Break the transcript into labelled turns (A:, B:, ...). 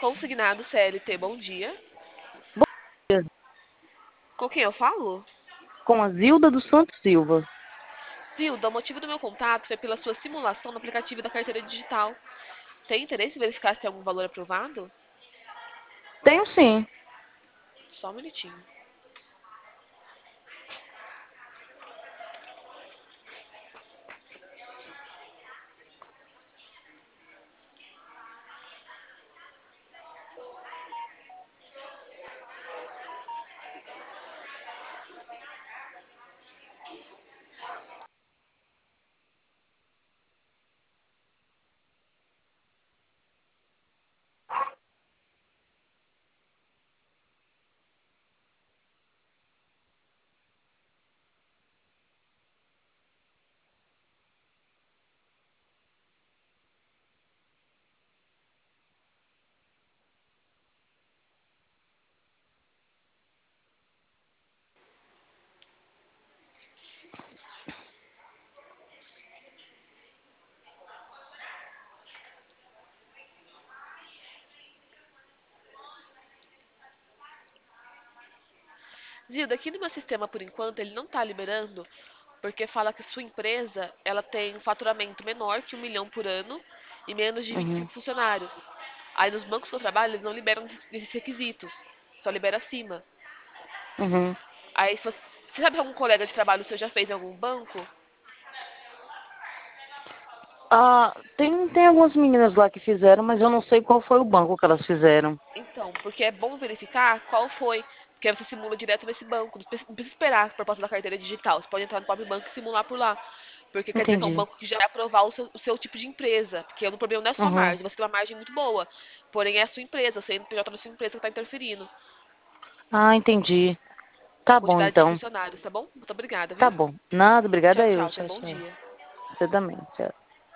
A: Consignado CLT, bom dia.
B: Bom dia,
A: Com quem eu falo?
B: com a Zilda dos Santos Silva.
A: Zilda, o motivo do meu contato foi pela sua simulação no aplicativo da carteira digital. Tem interesse em verificar se tem algum valor aprovado?
B: Tenho sim.
A: Só um minutinho. Zilda, aqui no meu sistema, por enquanto, ele não está liberando, porque fala que sua empresa ela tem um faturamento menor que 1 milhão por ano e menos de vinte e
B: Uhum,
A: cinco funcionários. Aí nos bancos que eu trabalho, eles não liberam desses requisitos, só libera acima.
B: uhum.
A: Aí se você sabe se algum colega de trabalho seu já fez em algum banco?
B: Tem algumas meninas lá que fizeram, mas eu não sei qual foi o banco que elas fizeram.
A: Então, porque é bom verificar qual foi, porque aí você simula direto nesse banco. Não precisa esperar a proposta da carteira digital. Você pode entrar no próprio banco e simular por lá. Porque quer dizer que é um
B: Entendi.
A: banco que já vai aprovar o seu tipo de empresa. Porque o problema não é só a
B: Uhum.
A: margem, você tem uma margem muito boa. Porém, é a sua empresa, o CNPJ da sua empresa que está interferindo.
B: Ah, entendi. Tá bom,
A: Quantidade de
B: então.
A: funcionários, tá bom? Muito obrigada,
B: Tá
A: viu?
B: bom. Nada, obrigada
A: Tchau,
B: eu.
A: tchau. Tenha
B: Tchau,
A: um bom
B: tchau.
A: dia.
B: Você também. Tchau.